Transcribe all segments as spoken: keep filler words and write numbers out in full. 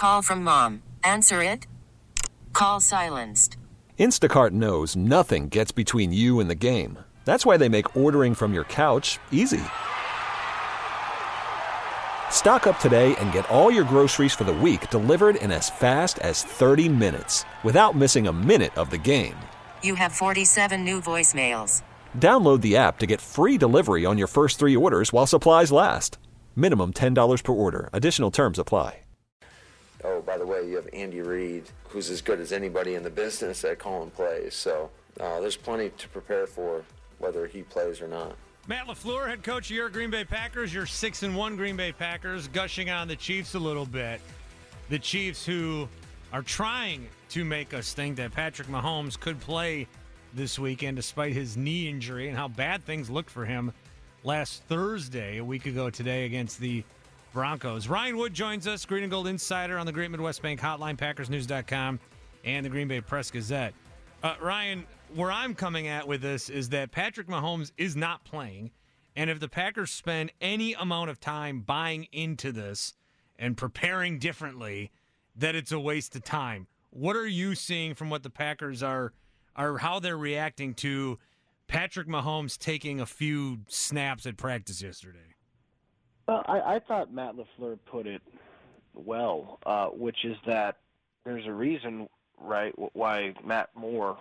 Call from mom. Answer it. Call silenced. Instacart knows nothing gets between you and the game. That's why they make ordering from your couch easy. Stock up today and get all your groceries for the week delivered in as fast as thirty minutes without missing a minute of the game. You have forty-seven new voicemails. Download the app to get free delivery on your first three orders while supplies last. Minimum ten dollars per order. Additional terms apply. Oh, by the way, you have Andy Reid, who's as good as anybody in the business at calling plays. So uh, there's plenty to prepare for, whether he plays or not. Matt LaFleur, head coach of your Green Bay Packers, your six and one Green Bay Packers, gushing on the Chiefs a little bit. The Chiefs, who are trying to make us think that Patrick Mahomes could play this weekend despite his knee injury and how bad things looked for him last Thursday, a week ago today, against the Broncos. Ryan Wood joins us, Green and Gold Insider on the Great Midwest Bank Hotline, Packers News dot com, and the Green Bay Press Gazette. Uh, Ryan, where I'm coming at with this is that Patrick Mahomes is not playing, and if the Packers spend any amount of time buying into this and preparing differently, that it's a waste of time. What are you seeing from what the Packers are, are how they're reacting to Patrick Mahomes taking a few snaps at practice yesterday? Well, I, I thought Matt LaFleur put it well, uh, which is that there's a reason, right, why Matt Moore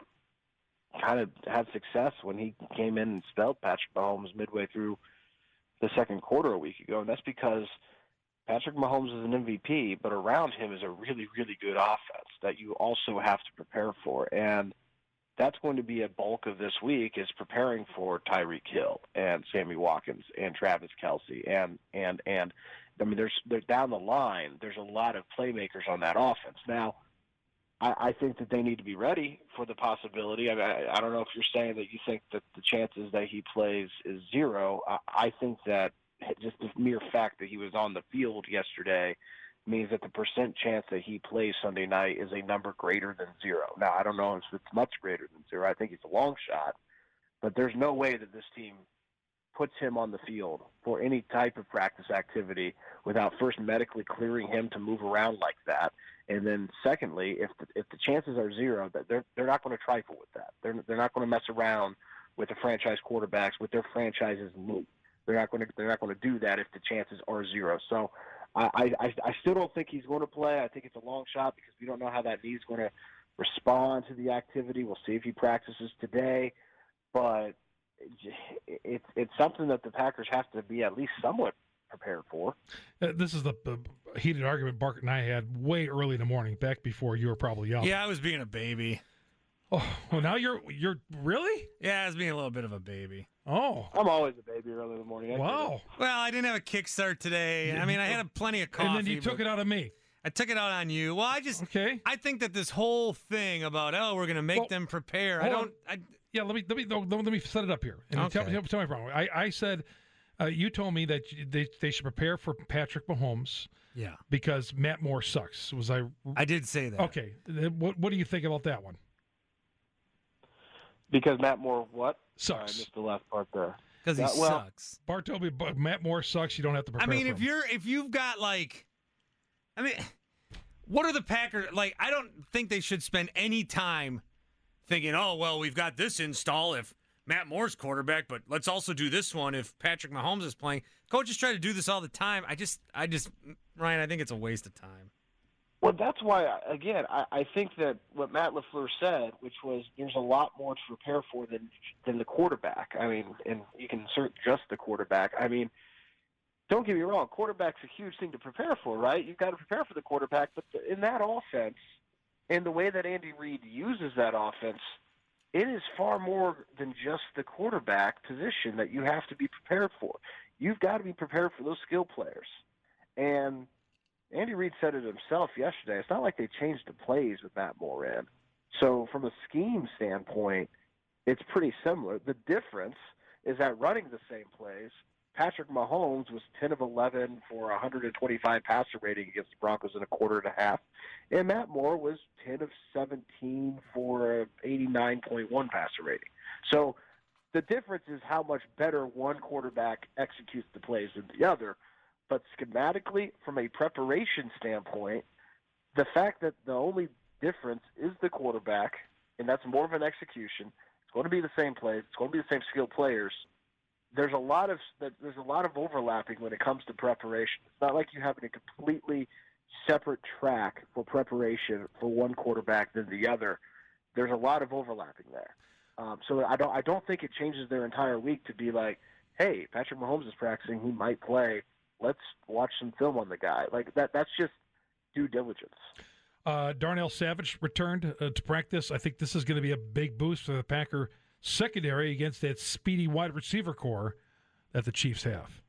kind of had success when he came in and spelled Patrick Mahomes midway through the second quarter a week ago, and that's because Patrick Mahomes is an M V P, but around him is a really, really good offense that you also have to prepare for, and that's going to be a bulk of this week is preparing for Tyreek Hill and Sammy Watkins and Travis Kelce and and and I mean there's there's down the line there's a lot of playmakers on that offense. Now, I, I think that they need to be ready for the possibility. I, mean, I I don't know if you're saying that you think that the chances that he plays is zero. I, I think that just the mere fact that he was on the field yesterday means that the percent chance that he plays Sunday night is a number greater than zero. Now, I don't know if it's much greater than zero. I think it's a long shot, but there's no way that this team puts him on the field for any type of practice activity without first medically clearing him to move around like that. And then secondly, if the, if the chances are zero, that they're they're not going to trifle with that. They're they're not going to mess around with the franchise quarterbacks, with their franchise's move. They're not going to they're not going to do that if the chances are zero. So I, I, I still don't think he's going to play. I think it's a long shot because we don't know how that knee's going to respond to the activity. We'll see if he practices today. But it's it's something that the Packers have to be at least somewhat prepared for. Uh, this is the uh, heated argument Bark and I had way early in the morning, back before you were probably young. Yeah, I was being a baby. Oh, well, now you're you're really? Yeah, I was being a little bit of a baby. Oh, I'm always a baby early in the morning. I wow. Well, I didn't have a kickstart today. I mean, I had plenty of coffee. And then you took it out of me. I took it out on you. Well, I just okay. I think that this whole thing about oh, we're going to make well, them prepare. I don't. I, yeah, let me let me let me set it up here. And okay. tell, tell, tell me wrong. I I said uh, you told me that they they should prepare for Patrick Mahomes. Yeah. Because Matt Moore sucks. Was I? I did say that. Okay. What what do you think about that one? Because Matt Moore what? Sucks. I missed the last part there. Because he well, sucks. Bart told me Matt Moore sucks. You don't have to prepare I mean, for if him. you're if you've got like, I mean, what are the Packers like? I don't think they should spend any time thinking, oh well, we've got this install if Matt Moore's quarterback, but let's also do this one if Patrick Mahomes is playing. Coaches try to do this all the time. I just, I just, Ryan, I think it's a waste of time. Well, that's why, again, I, I think that what Matt LaFleur said, which was there's a lot more to prepare for than than the quarterback. I mean, and you can insert just the quarterback. I mean, don't get me wrong, quarterback's a huge thing to prepare for, right? You've got to prepare for the quarterback, but in that offense, and the way that Andy Reid uses that offense, it is far more than just the quarterback position that you have to be prepared for. You've got to be prepared for those skill players. And Andy Reid said it himself yesterday. It's not like they changed the plays with Matt Moore in. So from a scheme standpoint, it's pretty similar. The difference is that running the same plays, Patrick Mahomes was ten of eleven for one hundred twenty-five passer rating against the Broncos in a quarter and a half, and Matt Moore was ten of seventeen for eighty-nine point one passer rating. So the difference is how much better one quarterback executes the plays than the other. But schematically, from a preparation standpoint, the fact that the only difference is the quarterback, and that's more of an execution. It's going to be the same plays. It's going to be the same skilled players. There's a lot of there's a lot of overlapping when it comes to preparation. It's not like you have a completely separate track for preparation for one quarterback than the other. There's a lot of overlapping there. Um, so I don't I don't think it changes their entire week to be like, hey, Patrick Mahomes is practicing. He might play. Let's watch some film on the guy. Like that. That's just due diligence. Uh, Darnell Savage returned uh, to practice. I think this is going to be a big boost for the Packer secondary against that speedy wide receiver core that the Chiefs have.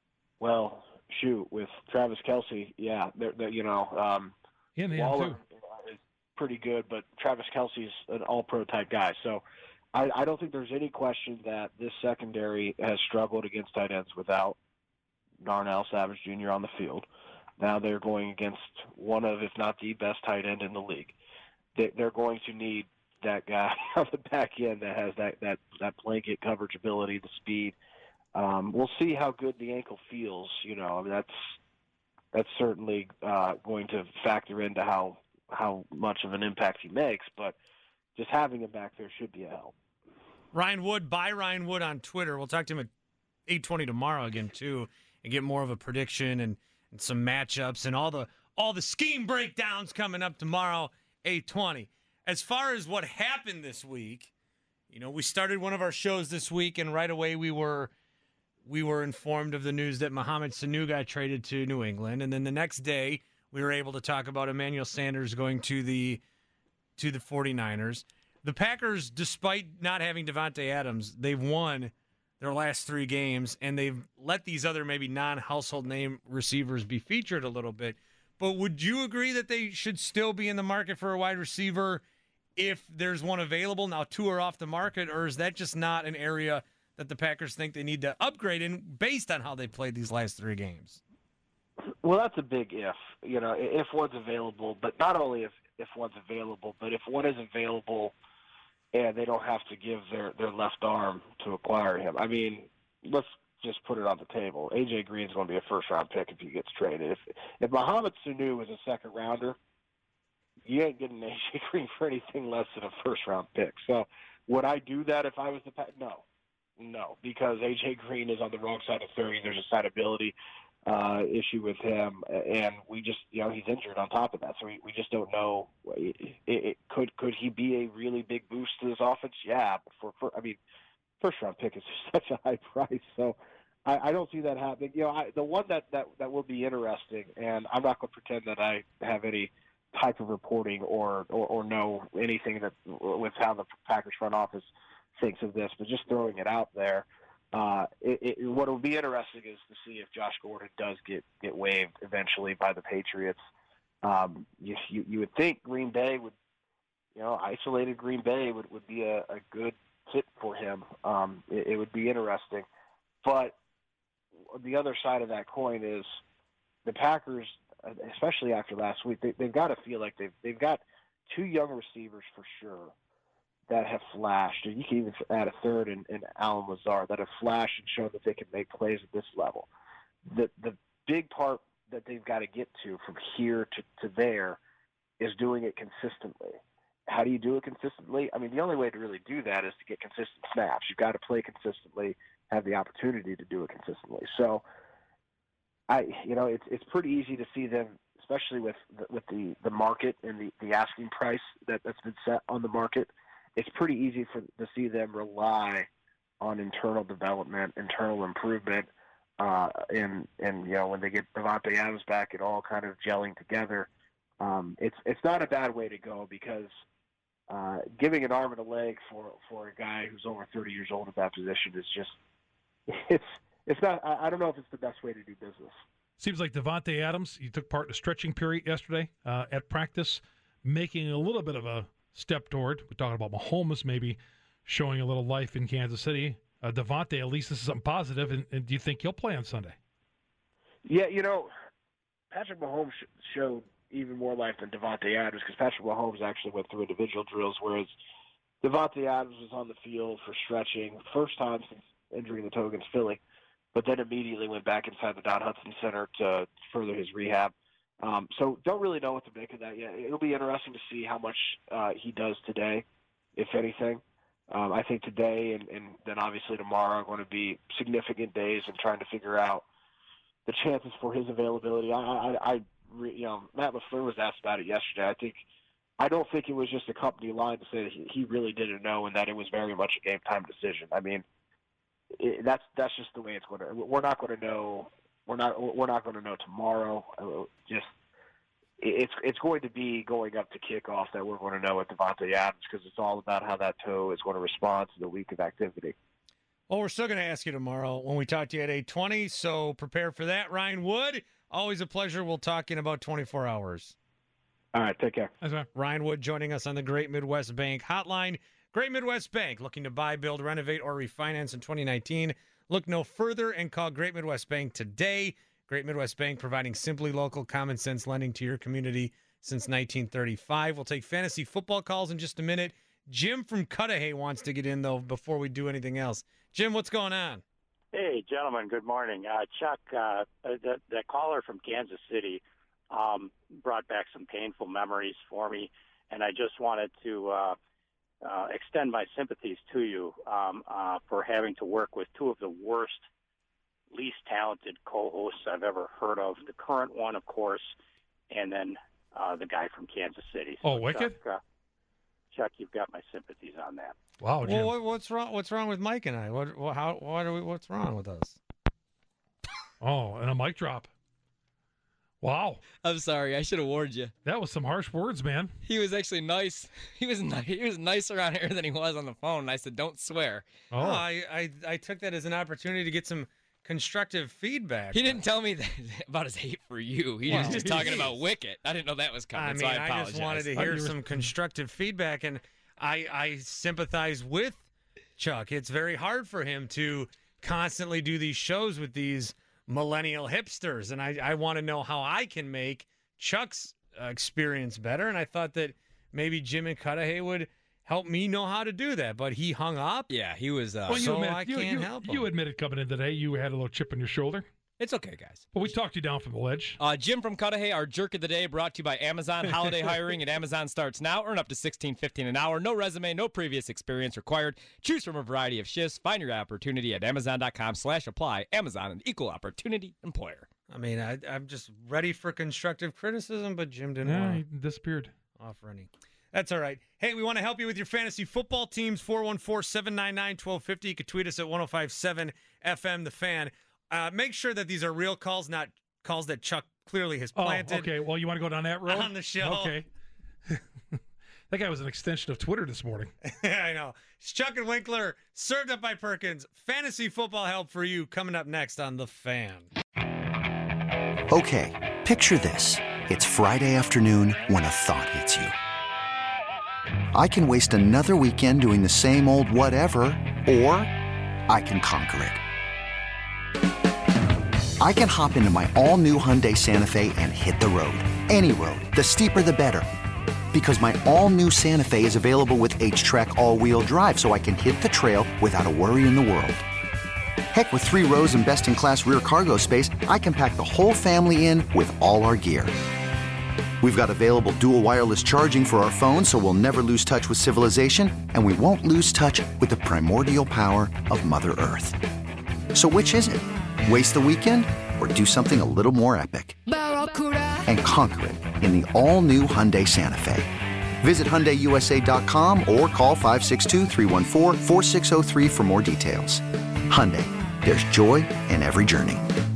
Well, shoot, with Travis Kelce, yeah, they're, they're, you know, um, In him Waller too. is pretty good, but Travis Kelce's an all-pro type guy. So I, I don't think there's any question that this secondary has struggled against tight ends without Darnell Savage Junior on the field. Now they're going against one of, if not the best tight end in the league. They, they're going to need that guy on the back end that has that, that, that blanket coverage ability, the speed. Um, we'll see how good the ankle feels. You know, I mean, that's that's certainly uh, going to factor into how how much of an impact he makes. But just having him back there should be a help. Ryan Wood, by Ryan Wood on Twitter. We'll talk to him at eight twenty tomorrow again too, and get more of a prediction and. and some matchups and all the all the scheme breakdowns coming up tomorrow, eight twenty. As far as what happened this week, you know, we started one of our shows this week, and right away we were we were informed of the news that Mohamed Sanu got traded to New England, and then the next day we were able to talk about Emmanuel Sanders going to the to the 49ers. The Packers, despite not having Devontae Adams, they've won their last three games, and they've let these other maybe non-household name receivers be featured a little bit. But would you agree that they should still be in the market for a wide receiver if there's one available? Now, two are off the market, or is that just not an area that the Packers think they need to upgrade in based on how they played these last three games? Well, that's a big if, you know, if one's available, but not only if, if one's available, but if one is available and they don't have to give their, their left arm to acquire him. I mean, let's just put it on the table. A J Green's going to be a first-round pick if he gets traded. If if Mohamed Sanu was a second-rounder, you ain't getting A J Green for anything less than a first-round pick. So would I do that if I was the Pack? No. No, because A J Green is on the wrong side of thirty. There's a signability uh, issue with him, and we just, you know, he's injured on top of that, so we, we just don't know. It, it, could could he be a really big boost to this offense? Yeah, but for, for I mean, first round pick is such a high price, so I, I don't see that happening. You know, I, the one that, that that will be interesting, and I'm not going to pretend that I have any type of reporting or, or or know anything that with how the Packers front office thinks of this, but just throwing it out there. Uh, it, it, what will be interesting is to see if Josh Gordon does get, get waived eventually by the Patriots. Um, you, you, you would think Green Bay would, you know, isolated Green Bay would, would be a, a good fit for him. Um, it, it would be interesting. But the other side of that coin is the Packers, especially after last week, they, they've got to feel like they've, they've got two young receivers for sure that have flashed, and you can even add a third in, in Allen Lazard, that have flashed and shown that they can make plays at this level. The the big part that they've got to get to from here to, to there is doing it consistently. How do you do it consistently? I mean, the only way to really do that is to get consistent snaps. You've got to play consistently, have the opportunity to do it consistently. So, I you know, it's it's pretty easy to see them, especially with the, with the, the market and the, the asking price that, that's been set on the market. It's pretty easy for to see them rely on internal development, internal improvement, uh, and and you know when they get Devontae Adams back, it all kind of gelling together. Um, it's it's not a bad way to go because uh, giving an arm and a leg for, for a guy who's over thirty years old at that position is just it's it's not. I, I don't know if it's the best way to do business. Seems like Devontae Adams, he took part in a stretching period yesterday uh, at practice, making a little bit of a step toward. We're talking about Mahomes maybe showing a little life in Kansas City. Uh, Devontae, at least this is something positive, and, and do you think he'll play on Sunday? Yeah, you know, Patrick Mahomes sh- showed even more life than Devontae Adams because Patrick Mahomes actually went through individual drills, whereas Devontae Adams was on the field for stretching, first time since injuring the toe against Philly, but then immediately went back inside the Don Hudson Center to further his rehab. Um, so don't really know what to make of that yet. It'll be interesting to see how much uh, he does today, if anything. Um, I think today and, and then obviously tomorrow are going to be significant days in trying to figure out the chances for his availability. I, I, I you know, Matt LaFleur was asked about it yesterday. I think, I don't think it was just a company line to say that he, he really didn't know and that it was very much a game time decision. I mean, it, that's that's just the way it's going to. We're not going to know. We're not. We're not going to know tomorrow. Just it's it's going to be going up to kickoff that we're going to know with Davante Adams, because it's all about how that toe is going to respond to the week of activity. Well, we're still going to ask you tomorrow when we talk to you at eight twenty, so prepare for that. Ryan Wood, always a pleasure. We'll talk in about twenty-four hours. All right, take care. That's right. Ryan Wood joining us on the Great Midwest Bank hotline. Great Midwest Bank, looking to buy, build, renovate, or refinance in twenty nineteen. Look no further and call Great Midwest Bank today. Great Midwest Bank, providing simply local, common sense lending to your community since nineteen thirty-five. We'll take fantasy football calls in just a minute. Jim from Cudahy wants to get in, though, before we do anything else. Jim, what's going on? Hey, gentlemen, good morning. Uh, Chuck, uh, the, the caller from Kansas City um, brought back some painful memories for me, and I just wanted to uh, uh, extend my sympathies to you um, uh, for having to work with two of the worst, least talented co-hosts I've ever heard of. The current one, of course, and then uh, the guy from Kansas City. So, Oh, Wicked? Chuck, uh, Chuck, you've got my sympathies on that. Wow, Jim. Well, what, what's wrong? What's wrong with Mike and I? What? what how? What are we? What's wrong with us? Oh, and a mic drop. Wow. I'm sorry. I should have warned you. That was some harsh words, man. He was actually nice. He was ni- he was nicer on here than he was on the phone. And I said, "Don't swear." Oh, No, I, I I took that as an opportunity to get some constructive feedback. He didn't tell me that, about his hate for you. He was Wow. just talking about Wicket. I didn't know that was coming, I mean, so I I, apologize. just wanted to Oh, hear you were- some constructive feedback, and I I sympathize with Chuck. It's very hard for him to constantly do these shows with these millennial hipsters, and I, I want to know how I can make Chuck's uh, experience better, and I thought that maybe Jim and Cudahy would help me know how to do that, but he hung up. Yeah, he was. Uh, well, you so admitted, I you, can't you, help him. you admitted coming in today you had a little chip on your shoulder, it's okay, guys. but we talked you down from the ledge. Uh, Jim from Cudahy, our jerk of the day, brought to you by Amazon. Holiday hiring at Amazon starts now. Earn up to sixteen fifteen an hour. No resume, no previous experience required. Choose from a variety of shifts. Find your opportunity at amazon.com slash apply. Amazon, an equal opportunity employer. I mean, I, I'm just ready for constructive criticism, but Jim didn't Yeah, want he to disappeared. offer any. That's all right. Hey, we want to help you with your fantasy football teams. four one four, seven nine nine, one two five zero. You can tweet us at one oh five seven F M, The Fan. Uh, make sure that these are real calls, not calls that Chuck clearly has Oh, planted okay. Well, you want to go down that road? on the show. Okay. That guy was an extension of Twitter this morning. I know. It's Chuck and Winkler, served up by Perkins. Fantasy football help for you coming up next on The Fan. Okay, picture this. It's Friday afternoon when a thought hits you. I can waste another weekend doing the same old whatever, or I can conquer it. I can hop into my all-new Hyundai Santa Fe and hit the road. Any road. The steeper, the better. Because my all-new Santa Fe is available with H-Track all-wheel drive, so I can hit the trail without a worry in the world. Heck, with three rows and best-in-class rear cargo space, I can pack the whole family in with all our gear. We've got available dual wireless charging for our phones, so we'll never lose touch with civilization, and we won't lose touch with the primordial power of Mother Earth. So which is it? Waste the weekend or do something a little more epic? And conquer it in the all-new Hyundai Santa Fe. Visit Hyundai U S A dot com or call five six two, three one four, four six zero three for more details. Hyundai, there's joy in every journey.